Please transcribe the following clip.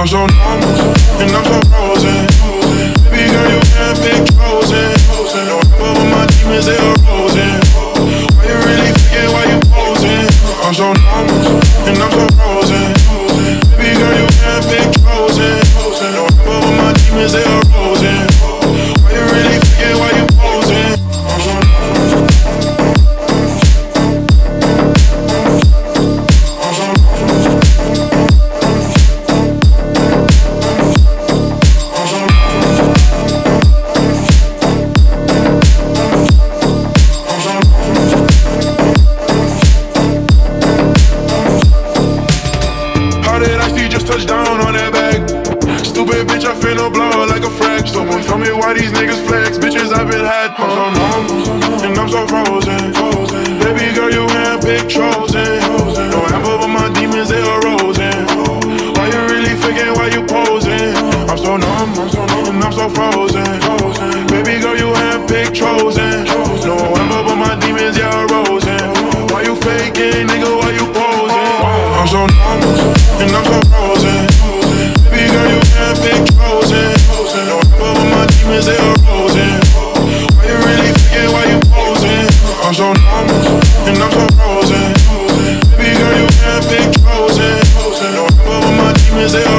so normal, and I'm so frozen. Baby girl, you can't pick chosen. No rapper with my demons, they are rosing. Why you really faking, why you posing? I'm so normal, and I'm so frozen. Baby girl, you can't pick chosen. No rapper with my demons, they are rosing. Why you really faking, why you posing? I'm so normal. Touchdown on that back. Stupid bitch, I finna blow like a frack. Someone tell me why these niggas flex. Bitches, I've been had. I'm so normal, and I'm so frozen. Baby girl, you handpicked chosen. No apple, but my demons, they are rosing. Why you really faking, why you posing? I'm so numb, and I'm so frozen. Baby girl, you handpicked chosen. No apple, but my demons, they are rosing. Why you faking, nigga, why you posing? I'm so numb, and I'm so frozen. Baby girl, you can't pick chosen. No apple, but my demons, they are rosing. Why you really faking, why you posing? I'm so normal, and I'm so frozen. Baby girl, you can't pick chosen. No apple, but my demons, they are